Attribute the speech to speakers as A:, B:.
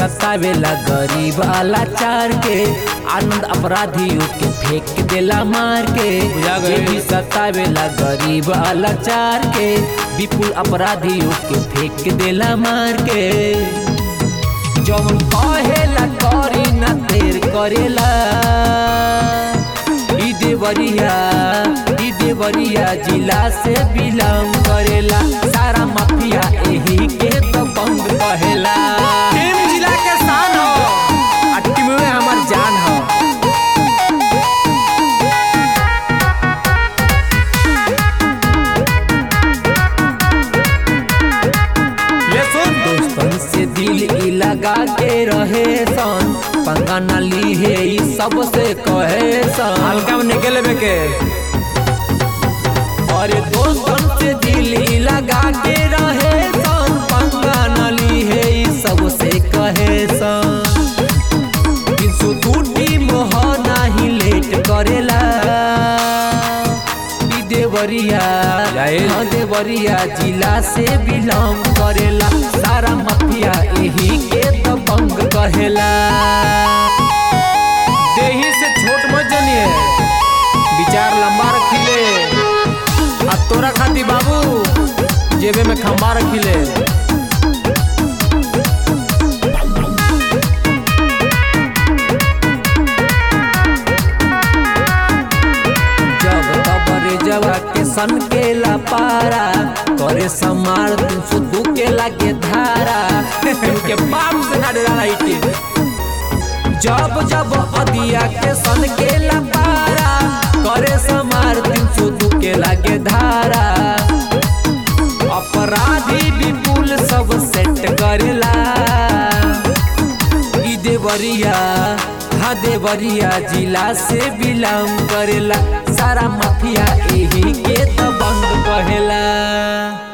A: सतावेला गरीब लाचार के, आनंद अपराधियों के फेंक देला मार के। जे भी सतावेला गरीब लाचार के, विपुल अपराधियों के फेंक देला मार के। जौन कहेला करी न देर करेला, ई देवरिया जिला से बिलोंग करेला। सारा माफिया यही के तो बंद कहेला।
B: टीम जिला के शान हो,
A: आ टीम में हमार जान हो।
B: ले सुन
A: दोस्तन से दिल ई लगा के रहे सन, पंगा न ली है ई सबसे कहे सन।
B: हल्का में निकले बेके
A: अरे दोस्तन से दिल ई लगा के रहे सन, पंगा न ली है ई सबसे कहे सन। 302 टीम हो नाही लेट करेला। ई देवरिया जिला से बिलोंग करेला। सारा माफिया यही के तो बंग कहेला।
B: देही से छोट मत जानिए, विचार लंबा रखिले। आ तोरा खाती बाबू जेबे में खंबा रखिले।
A: जब तबरे जवा के सन के ला पारा, करे समार 302 के लागे धारा।
B: के बाप से ना डरा रही।
A: जब अदिया के सन के ला पारा, करे समार 302 के लागे धारा। अपराधी विपुल सब सेट करेला। ई देवरिया जिला से बिलोंग करेला। सारा माफिया यही के तो बंद कहेला।